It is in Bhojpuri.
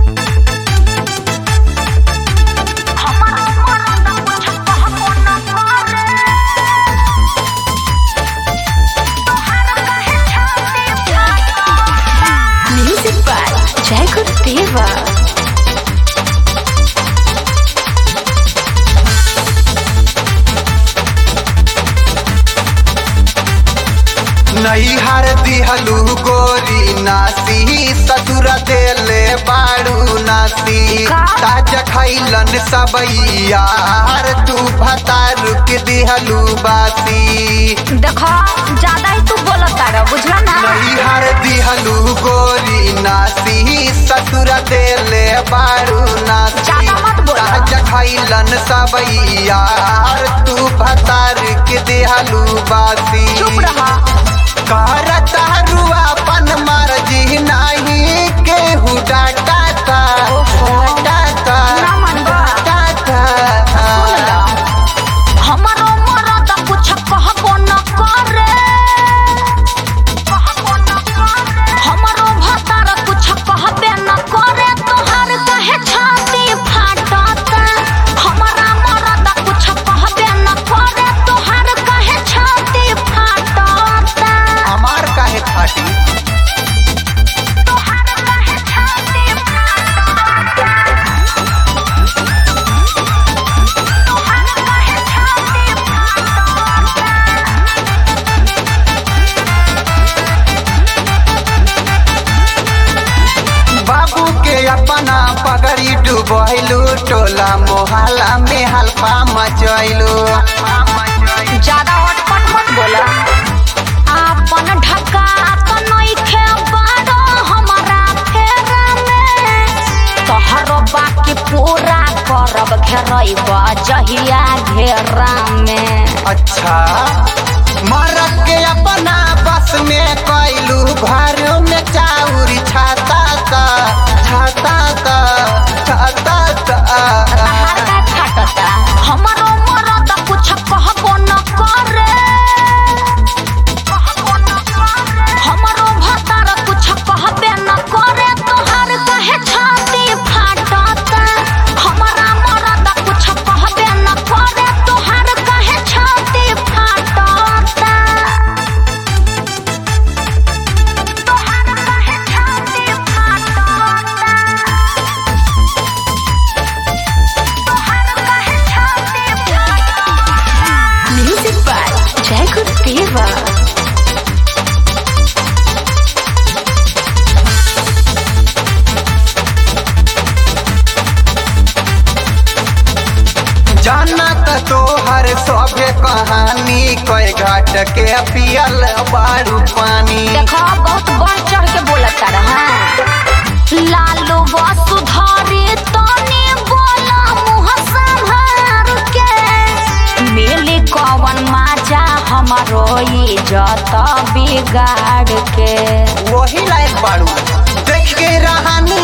Music by Jai Gurudeva. नैहर दिहलू गोरी नासी ससुर देले बाड़ू नासी ताज खैलन सबैयार तू भतारू के दिहलू बासी। देखो ज्यादा ही तू बोलता रह बुझला ना। नैहर दिहलू गोरी नासी ससुर देले बाड़ू नासी ज्यादा मत बोल। ताज खैलन सबैयार तू भतारू के दिहलू बासी। चुप रहा। करता अपन मर्जी नहीं केहू डाटा हमारो मरद कुछ कहबो न करे, हमारो भतार कुछ कहबे न करे, तोहार कहे छाती फाटता। हमारा मरद कुछ कहबे न करे, तोहार कहे छाती फाटता। हमार काहे फाटी तोहार कहे छाती फाटता। तोहार कहे छाती फाटता। बाबू के अपना पगड़ी डुबैलू टोला मोहल्ला में हल्फा मचैलू। ज्यादा अटपट मत बोला। आपन ढका तो नइखे बारो हमारा फेरा में, तोहरो बाकी पूरा करब घेरैबा जहिया घेरा में। अच्छा मरद के अपना बस में कैलू घर में चाउरी छाता तहार का फाटता। हमारो मरद कुछ कहबो न करे, हमारो भतार कुछ कहबे न करे, तोहार कहे छाती फाटता। हमारा मरद कुछ कहबे न करे, तोहार कहे छाती फाटता। तोहार कहे छाती फाटता। Music by Jai Gurudeva. जानत तोहर सभे कहानी कोई घाट के पियल बारू पानी। देखो बहुत बढ़ चढ़ के बोलता रहा। लालू वसुधारी तनी बोला मुँह संभार के, मिली कवन माजा हमारो इज्जत बिगाड़ के। वही लायक बारू देख के रहन